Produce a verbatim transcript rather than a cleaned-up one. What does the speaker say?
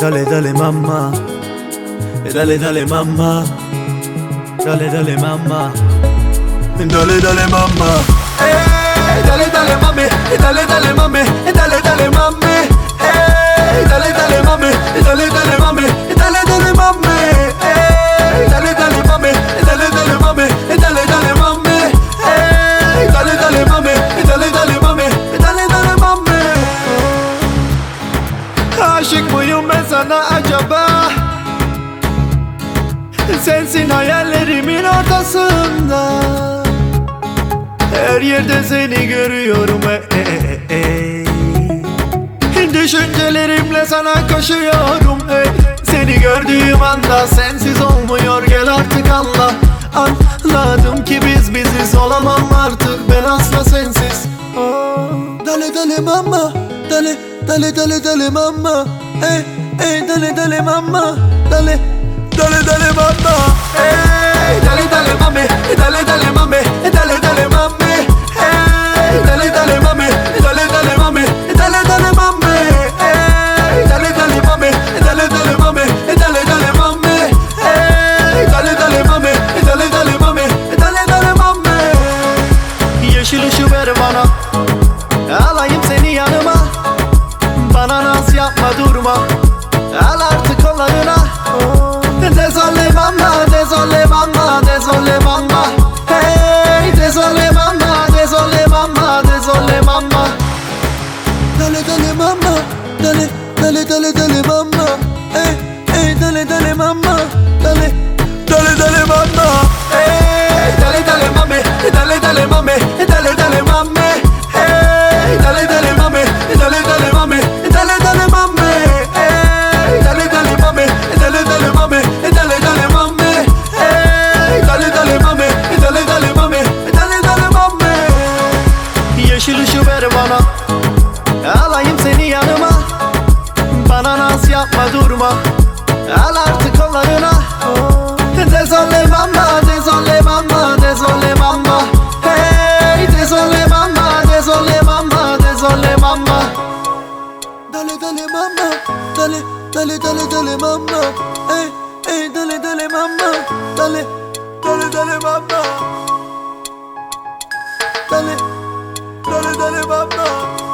Dale, dale mamma, dale, dale mamma, dale, dale mamma, dale, dale mamma. Hey, dale, dale mami, dale, dale mami, dale, dale mami. Hey, dale, dale mami, dale, dale mami, dale, dale mami. Hey, dale, dale mami, dale, dale mami, dale, dale mami. Hey, dale, dale mami, dale, dale mami, dale, dale mami. Aşık mıyım ben sana acaba? Sensin hayallerimin ortasında. Her yerde seni görüyorum ey, ey, ey. Düşüncelerimle sana koşuyorum ey. Seni gördüğüm anda sensiz olmuyor, gel artık anla. Anladım ki biz biziz, olamam artık ben asla sensiz. Oh. Dale dale mama, dale dale dale dale mama. Ey ey dale dale mama, dale dale dale mama. Ey dale dale mami, dale dale mami, dale dale mami. Ey dale dale mami, dale dale mami, dale dale mami. Ey dale dale mami, dale dale mami, dale dale mami. Ey dale dale mami, dale dale mami, dale dale mami. Yeşil ışığı ver bana, alayım seni yanıma. Bana naz yapma durma, al artık kollarına. Désolé mamma, désolé mamma, désolé mamma. Hey, désolé mamma, désolé mamma, désolé mamma. Dale dale mamma, dale dale dale dale mamma. Hey, hey dale dale mamma, dale dale dale mamma. Hey, dale dale mami, dale dale mami, dale dale mami. Hey, dale dale mami, dale dale mami, dale dale mami. Hey, dale dale mami, dale dale mami, dale dale mami. Hey, dale dale mami, dale dale mami, dale dale mami. Yeşil ışığı ver bana, alayım seni yanıma. Bana naz yapma durma, al artık kollarına. Désolé mamma, désolé mamma, désolé mamma. Hey, désolé mamma, désolé mamma, désolé mamma. Dale dale mamma, dale dale dale dale mamma. Hey, hey dale dale mamma, dale dale dale mamma. Dale dale dale mamma.